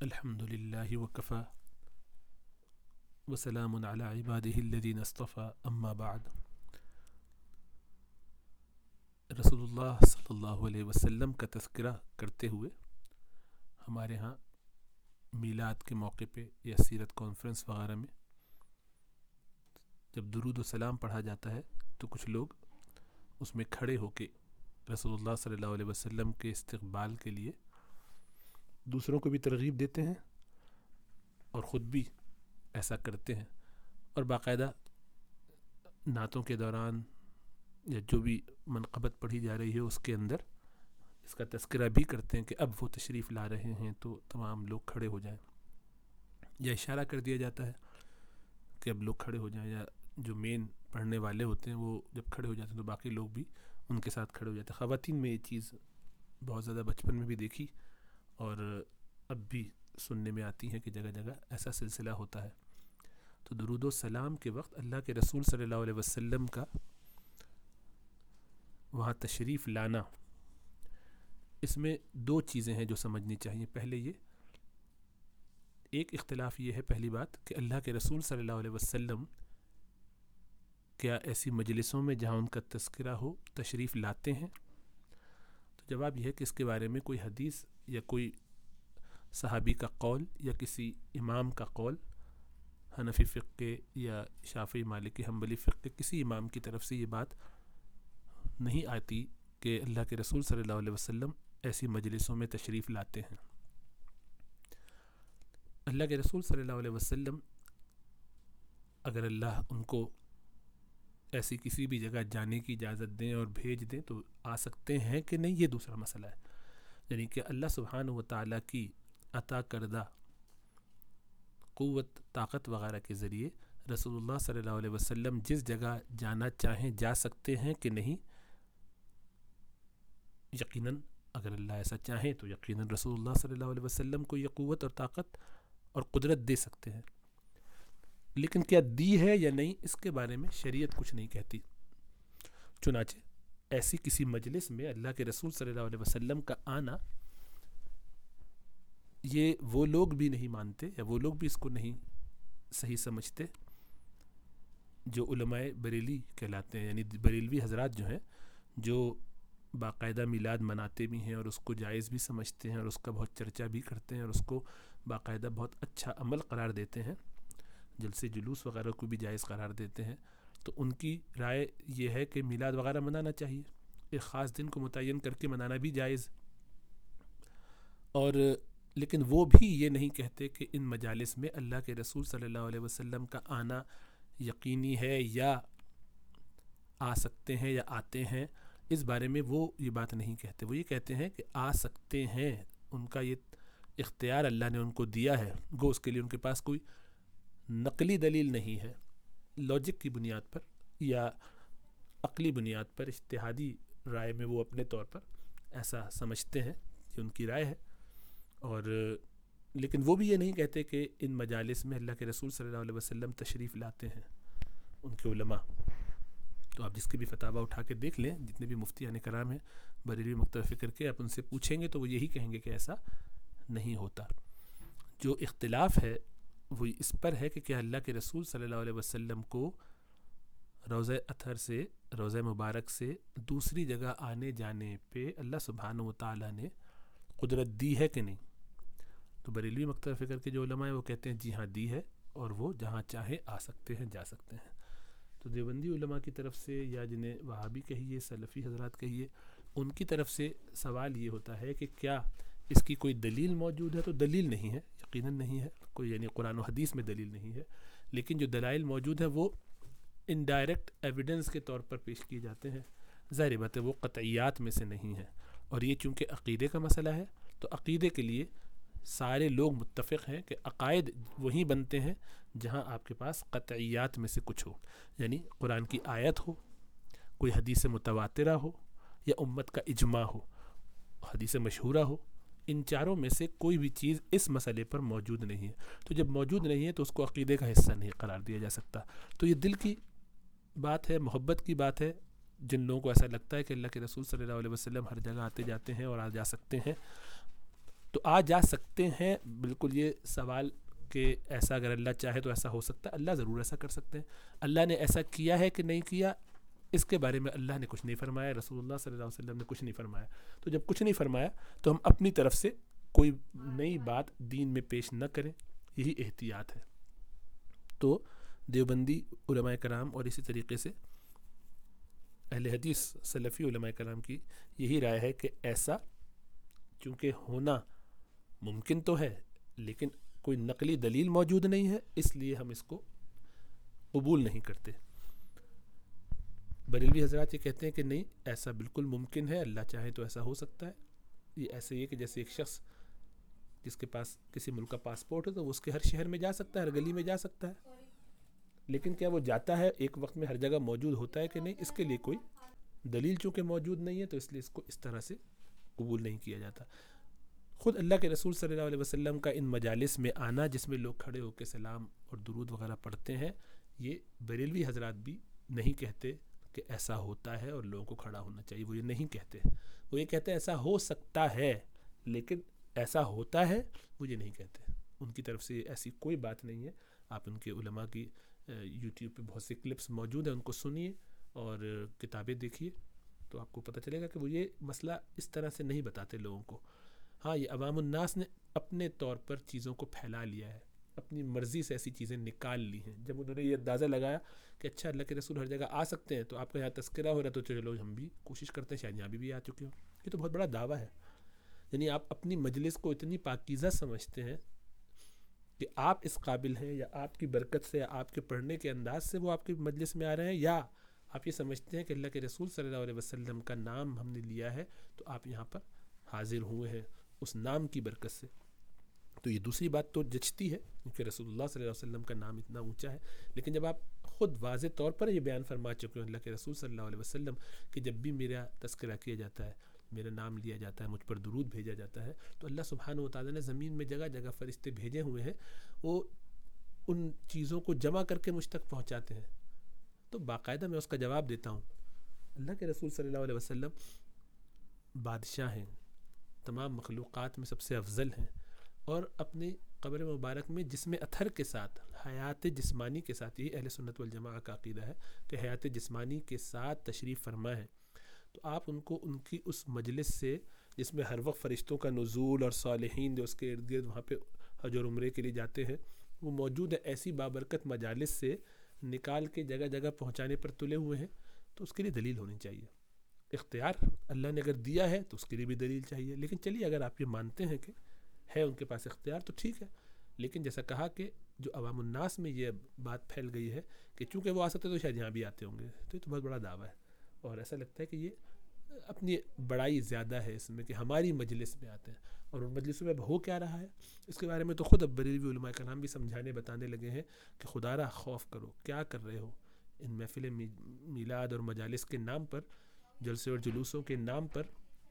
الحمدللہ وکفی وسلام علی عبادہ الذین اصطفی اما بعد۔ رسول اللہ صلی اللہ علیہ وسلم کا تذکرہ کرتے ہوئے ہمارے ہاں میلاد کے موقع پہ یا سیرت کانفرنس وغیرہ میں جب درود و سلام پڑھا جاتا ہے تو کچھ لوگ اس میں کھڑے ہو کے رسول اللہ صلی اللہ علیہ وسلم کے استقبال کے لیے دوسروں کو بھی ترغیب دیتے ہیں اور خود بھی ایسا کرتے ہیں، اور باقاعدہ نعتوں کے دوران یا جو بھی منقبت پڑھی جا رہی ہے اس کے اندر اس کا تذکرہ بھی کرتے ہیں کہ اب وہ تشریف لا رہے ہیں تو تمام لوگ کھڑے ہو جائیں، یا اشارہ کر دیا جاتا ہے کہ اب لوگ کھڑے ہو جائیں، یا جو مین پڑھنے والے ہوتے ہیں وہ جب کھڑے ہو جاتے ہیں تو باقی لوگ بھی ان کے ساتھ کھڑے ہو جاتے ہیں۔ خواتین میں یہ چیز بہت زیادہ بچپن میں بھی دیکھی اور اب بھی سننے میں آتی ہیں کہ جگہ جگہ ایسا سلسلہ ہوتا ہے۔ تو درود و سلام کے وقت اللہ کے رسول صلی اللہ علیہ وسلم کا وہاں تشریف لانا، اس میں دو چیزیں ہیں جو سمجھنی چاہیے۔ پہلے یہ ایک اختلاف یہ ہے، پہلی بات کہ اللہ کے رسول صلی اللہ علیہ وسلم کیا ایسی مجلسوں میں جہاں ان کا تذکرہ ہو تشریف لاتے ہیں؟ تو جواب یہ ہے کہ اس کے بارے میں کوئی حدیث یا کوئی صحابی کا قول یا کسی امام کا قول، حنفی فقہ یا شافعی مالکی حنبلی فقہ، کسی امام کی طرف سے یہ بات نہیں آتی کہ اللہ کے رسول صلی اللہ علیہ وسلم ایسی مجلسوں میں تشریف لاتے ہیں۔ اللہ کے رسول صلی اللہ علیہ وسلم اگر اللہ ان کو ایسی کسی بھی جگہ جانے کی اجازت دیں اور بھیج دیں تو آ سکتے ہیں کہ نہیں، یہ دوسرا مسئلہ ہے۔ یعنی کہ اللہ سبحانہ و تعالیٰ کی عطا کردہ قوت طاقت وغیرہ کے ذریعے رسول اللہ صلی اللہ علیہ وسلم جس جگہ جانا چاہیں جا سکتے ہیں کہ نہیں، یقیناً اگر اللہ ایسا چاہیں تو یقیناً رسول اللہ صلی اللہ علیہ وسلم کو یہ قوت اور طاقت اور قدرت دے سکتے ہیں، لیکن کیا دی ہے یا نہیں اس کے بارے میں شریعت کچھ نہیں کہتی۔ چنانچہ ایسی کسی مجلس میں اللہ کے رسول صلی اللہ علیہ وسلم کا آنا، یہ وہ لوگ بھی نہیں مانتے یا وہ لوگ بھی اس کو نہیں صحیح سمجھتے جو علماء بریلی کہلاتے ہیں، یعنی بریلوی حضرات جو ہیں، جو باقاعدہ میلاد مناتے بھی ہیں اور اس کو جائز بھی سمجھتے ہیں اور اس کا بہت چرچا بھی کرتے ہیں اور اس کو باقاعدہ بہت اچھا عمل قرار دیتے ہیں، جلسے جلوس وغیرہ کو بھی جائز قرار دیتے ہیں۔ تو ان کی رائے یہ ہے کہ میلاد وغیرہ منانا چاہیے، ایک خاص دن کو متعین کر کے منانا بھی جائز، اور لیکن وہ بھی یہ نہیں کہتے کہ ان مجالس میں اللہ کے رسول صلی اللہ علیہ وسلم کا آنا یقینی ہے یا آ سکتے ہیں یا آتے ہیں، اس بارے میں وہ یہ بات نہیں کہتے۔ وہ یہ کہتے ہیں کہ آ سکتے ہیں، ان کا یہ اختیار اللہ نے ان کو دیا ہے، گو اس کے لیے ان کے پاس کوئی نقلی دلیل نہیں ہے، لاجک کی بنیاد پر یا عقلی بنیاد پر اجتہادی رائے میں وہ اپنے طور پر ایسا سمجھتے ہیں، یہ ان کی رائے ہے۔ اور لیکن وہ بھی یہ نہیں کہتے کہ ان مجالس میں اللہ کے رسول صلی اللہ علیہ وسلم تشریف لاتے ہیں، ان کے علماء۔ تو آپ جس کے بھی فتاویٰ اٹھا کے دیکھ لیں، جتنے بھی مفتیان کرام ہیں بریلوی مکتب فکر کے، آپ ان سے پوچھیں گے تو وہ یہی کہیں گے کہ ایسا نہیں ہوتا۔ جو اختلاف ہے وہ اس پر ہے کہ کیا اللہ کے رسول صلی اللہ علیہ وسلم کو روضہ اطہر سے، روضہ مبارک سے دوسری جگہ آنے جانے پہ اللہ سبحانہ و تعالیٰ نے قدرت دی ہے کہ نہیں؟ تو بریلوی مکتب فکر کے جو علماء ہیں وہ کہتے ہیں جی ہاں دی ہے، اور وہ جہاں چاہے آ سکتے ہیں، جا سکتے ہیں۔ تو دیوبندی علماء کی طرف سے، یا جنہیں وہابی کہیے، سلفی حضرات کہیے، ان کی طرف سے سوال یہ ہوتا ہے کہ کیا اس کی کوئی دلیل موجود ہے؟ تو دلیل نہیں ہے، یقیناً نہیں ہے کوئی، یعنی قرآن و حدیث میں دلیل نہیں ہے، لیکن جو دلائل موجود ہیں وہ انڈائریکٹ ایویڈنس کے طور پر پیش کیے جاتے ہیں۔ ظاہر بات ہے وہ قطعیات میں سے نہیں ہے، اور یہ چونکہ عقیدے کا مسئلہ ہے تو عقیدے کے لیے سارے لوگ متفق ہیں کہ عقائد وہیں بنتے ہیں جہاں آپ کے پاس قطعیات میں سے کچھ ہو، یعنی قرآن کی آیت ہو، کوئی حدیث متواترہ ہو، یا امت کا اجماع ہو، حدیث مشہورہ ہو۔ ان چاروں میں سے کوئی بھی چیز اس مسئلے پر موجود نہیں ہے، تو جب موجود نہیں ہے تو اس کو عقیدے کا حصہ نہیں قرار دیا جا سکتا۔ تو یہ دل کی بات ہے، محبت کی بات ہے۔ جن لوگوں کو ایسا لگتا ہے کہ اللہ کے رسول صلی اللہ علیہ وسلم ہر جگہ آتے جاتے ہیں اور آ جا سکتے ہیں، تو آ جا سکتے ہیں. بالکل یہ سوال کہ ایسا اگر اللہ چاہے تو ایسا ہو سکتا ہے. اللہ ضرور ایسا کر سکتے ہیں. اللہ نے ایسا کیا ہے کہ نہیں کیا اس کے بارے میں اللہ نے کچھ نہیں فرمایا, رسول اللہ صلی اللہ علیہ وسلم نے کچھ نہیں فرمایا. تو جب کچھ نہیں فرمایا تو ہم اپنی طرف سے کوئی نئی بات دین میں پیش نہ کریں, یہی احتیاط ہے. تو دیوبندی علماء کرام اور اسی طریقے سے اہل حدیث سلفی علماء کرام کی یہی رائے ہے کہ ایسا چونکہ ہونا ممکن تو ہے لیکن کوئی نقلی دلیل موجود نہیں ہے, اس لیے ہم اس کو قبول نہیں کرتے. بریلوی حضرات یہ کہتے ہیں کہ نہیں, ایسا بالکل ممکن ہے, اللہ چاہے تو ایسا ہو سکتا ہے. یہ ایسے ہی ہے کہ جیسے ایک شخص جس کے پاس کسی ملک کا پاسپورٹ ہے تو وہ اس کے ہر شہر میں جا سکتا ہے, ہر گلی میں جا سکتا ہے, لیکن کیا وہ جاتا ہے ایک وقت میں ہر جگہ موجود ہوتا ہے کہ نہیں, اس کے لیے کوئی دلیل چونکہ موجود نہیں ہے تو اس لیے اس کو اس طرح سے قبول نہیں کیا جاتا. خود اللہ کے رسول صلی اللہ علیہ وسلم کا ان مجالس میں آنا جس میں لوگ کھڑے ہو کے سلام اور درود وغیرہ پڑھتے ہیں, یہ بریلوی حضرات بھی نہیں کہتے کہ ایسا ہوتا ہے اور لوگوں کو کھڑا ہونا چاہیے. وہ یہ نہیں کہتے, وہ یہ کہتے ہیں ایسا ہو سکتا ہے لیکن ایسا ہوتا ہے وہ یہ نہیں کہتے. ان کی طرف سے ایسی کوئی بات نہیں ہے. آپ ان کے علماء کی یوٹیوب پہ بہت سی کلپس موجود ہیں, ان کو سنیے اور کتابیں دیکھیے تو آپ کو پتہ چلے گا کہ وہ یہ مسئلہ اس طرح سے نہیں بتاتے لوگوں کو. ہاں, یہ عوام الناس نے اپنے طور پر چیزوں کو پھیلا لیا ہے, اپنی مرضی سے ایسی چیزیں نکال لی ہیں. جب انہوں نے یہ اندازہ لگایا کہ اچھا اللہ کے رسول ہر جگہ آ سکتے ہیں تو آپ کا یہاں تذکرہ ہو رہا ہے تو چلو ہم بھی کوشش کرتے ہیں شاید یہاں بھی آ چکے ہوں. یہ تو بہت بڑا دعویٰ ہے. یعنی آپ اپنی مجلس کو اتنی پاکیزہ سمجھتے ہیں کہ آپ اس قابل ہیں یا آپ کی برکت سے یا آپ کے پڑھنے کے انداز سے وہ آپ کی مجلس میں آ رہے ہیں, یا آپ یہ سمجھتے ہیں کہ اللہ کے رسول صلی اللہ علیہ وسلم کا نام ہم نے لیا ہے تو آپ یہاں پر حاضر ہوئے ہیں اس نام کی برکت سے. تو یہ دوسری بات تو جچتی ہے کیونکہ رسول اللہ صلی اللہ علیہ وسلم کا نام اتنا اونچا ہے. لیکن جب آپ خود واضح طور پر یہ بیان فرما چکے ہیں اللہ کے رسول صلی اللہ علیہ وسلم کہ جب بھی میرا تذکرہ کیا جاتا ہے, میرا نام لیا جاتا ہے, مجھ پر درود بھیجا جاتا ہے, تو اللہ سبحانہ و تعالیٰ نے زمین میں جگہ جگہ فرشتے بھیجے ہوئے ہیں, وہ ان چیزوں کو جمع کر کے مجھ تک پہنچاتے ہیں. تو باقاعدہ میں اس کا جواب دیتا ہوں. اللہ کے رسول صلی اللہ علیہ وسلم بادشاہ ہیں, تمام مخلوقات میں سب سے افضل ہیں, اور اپنی قبر مبارک میں جسم اطہر کے ساتھ, حیات جسمانی کے ساتھ, یہی اہل سنت والجماعہ کا عقیدہ ہے کہ حیات جسمانی کے ساتھ تشریف فرما ہے. تو آپ ان کو ان کی اس مجلس سے جس میں ہر وقت فرشتوں کا نزول اور صالحین جو اس کے ارد گرد وہاں پہ حج اور عمرے کے لیے جاتے ہیں وہ موجود ہے, ایسی بابرکت مجالس سے نکال کے جگہ جگہ پہنچانے پر تلے ہوئے ہیں, تو اس کے لیے دلیل ہونی چاہیے. اختیار اللہ نے اگر دیا ہے تو اس کے لیے بھی دلیل چاہیے. لیکن چلیے اگر آپ یہ مانتے ہیں کہ ہے ان کے پاس اختیار تو ٹھیک ہے, لیکن جیسا کہا کہ جو عوام الناس میں یہ بات پھیل گئی ہے کہ چونکہ وہ آ سکتے تو شاید یہاں بھی آتے ہوں گے, تو یہ تو بہت بڑا دعویٰ ہے. اور ایسا لگتا ہے کہ یہ اپنی بڑائی زیادہ ہے اس میں کہ ہماری مجلس میں آتے ہیں, اور ان مجلسوں میں اب ہو کیا رہا ہے اس کے بارے میں تو خود اب بریلوی علماء کرام بھی سمجھانے بتانے لگے ہیں کہ خدا را خوف کرو, کیا کر رہے ہو. ان محفل میلاد اور مجالس کے نام پر, جلسے اور جلوسوں کے نام پر,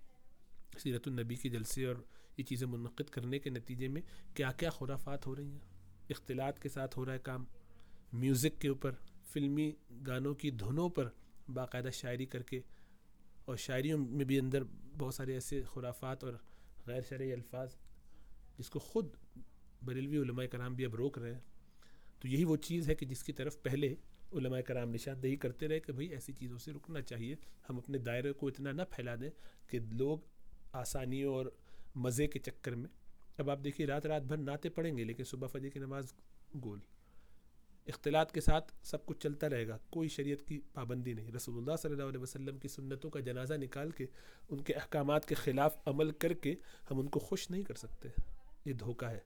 سیرت النبی کے جلسے اور یہ چیزیں منعقد کرنے کے نتیجے میں کیا کیا خرافات ہو رہی ہیں. اختلاط کے ساتھ ہو رہا ہے کام, میوزک کے اوپر, فلمی گانوں کی دھنوں پر باقاعدہ شاعری کر کے, اور شاعریوں میں بھی اندر بہت سارے ایسے خرافات اور غیر شرعی الفاظ جس کو خود بریلوی علماء کرام بھی اب روک رہے ہیں. تو یہی وہ چیز ہے کہ جس کی طرف پہلے علماء کرام نشاندہی کرتے رہے کہ بھئی ایسی چیزوں سے رکنا چاہیے, ہم اپنے دائرے کو اتنا نہ پھیلا دیں کہ لوگ آسانیوں اور مزے کے چکر میں, اب آپ دیکھیے رات رات بھر نعتیں پڑھیں گے لیکن صبح فجر کی نماز گول. اختلاط کے ساتھ سب کچھ چلتا رہے گا, کوئی شریعت کی پابندی نہیں. رسول اللہ صلی اللہ علیہ وسلم کی سنتوں کا جنازہ نکال کے ان کے احکامات کے خلاف عمل کر کے ہم ان کو خوش نہیں کر سکتے, یہ دھوکہ ہے.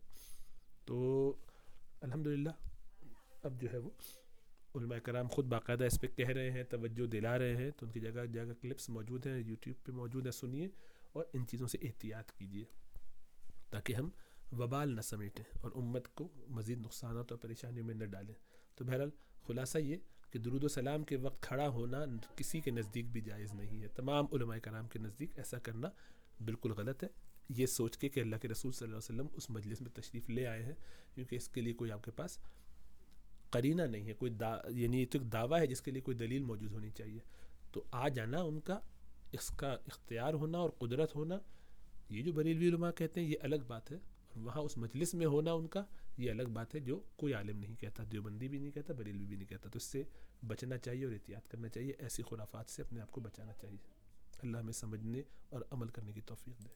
تو الحمدللہ اب جو ہے وہ علماء کرام خود باقاعدہ اس پہ کہہ رہے ہیں, توجہ دلا رہے ہیں, تو ان کی جگہ جگہ کلپس موجود ہیں, یوٹیوب پہ موجود ہیں, سنیے اور ان چیزوں سے احتیاط کیجیے تاکہ ہم وبال نہ سمیٹیں اور امت کو مزید نقصانات اور پریشانیوں میں نہ ڈالیں. تو بہرحال خلاصہ یہ کہ درود و سلام کے وقت کھڑا ہونا کسی کے نزدیک بھی جائز نہیں ہے. تمام علماء کرام کے نزدیک ایسا کرنا بالکل غلط ہے, یہ سوچ کے کہ اللہ کے رسول صلی اللہ علیہ وسلم اس مجلس میں تشریف لے آئے ہیں, کیونکہ اس کے لیے کوئی آپ کے پاس قرینہ نہیں ہے, کوئی یعنی یہ تو ایک دعویٰ ہے جس کے لیے کوئی دلیل موجود ہونی چاہیے. تو آ جانا ان کا, اس کا اختیار ہونا اور قدرت ہونا یہ جو بریلوی علماء کہتے ہیں یہ الگ بات ہے، اور وہاں اس مجلس میں ہونا ان کا یہ الگ بات ہے جو کوئی عالم نہیں کہتا، دیوبندی بھی نہیں کہتا، بریلوی بھی نہیں کہتا. تو اس سے بچنا چاہیے اور احتیاط کرنا چاہیے، ایسی خرافات سے اپنے آپ کو بچانا چاہیے. اللہ ہمیں سمجھنے اور عمل کرنے کی توفیق دے.